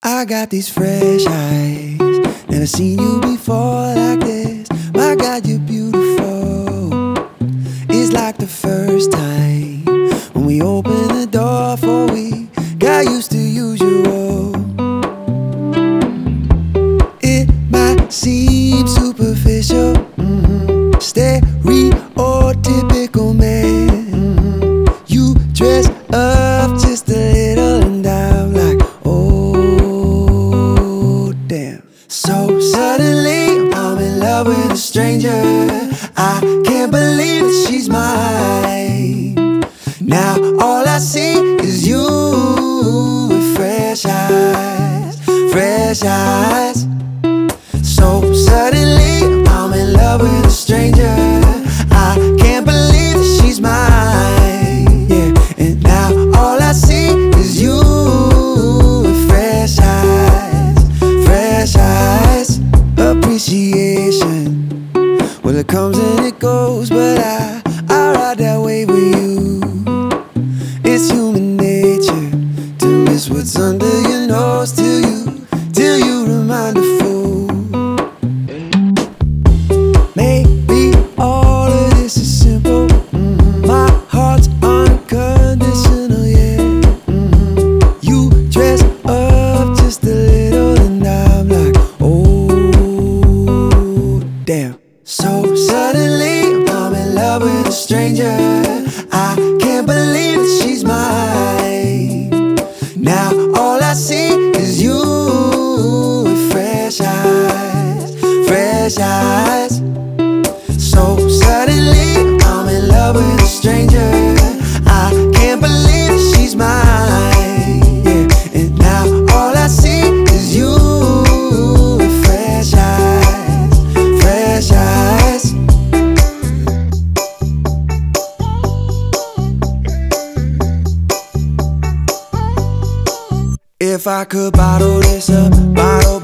I got these fresh eyes, never seen you before like this. My God, you're beautiful. It's like the first time when we opened the door for we got used to usual. It might seem superficial, stereotypical man. You dress up just a little and I'm like, oh damn. So suddenly I'm in love with a stranger. I can't believe that she's mine. Now all I see is you with fresh eyes, fresh eyes. So suddenly I'm in love with a stranger. I can't believe that she's mine. Yeah, and now all I see is you with fresh eyes, fresh eyes. Appreciation, well it comes and it goes, but I ride that wave with you. It's human nature to miss what's under your nose till you remind a fool. Maybe all of this is simple. My heart's unconditional, yeah. You dress up just a little and I'm like, oh damn. So suddenly I'm in love with a stranger. I can't believe that she's mine. Now all I see is you with fresh eyes, fresh eyes. So suddenly I'm in love with a stranger. I can't believe that she's mine. Yeah, and now all I see is you with fresh eyes, fresh eyes. If I could bottle this up, bottle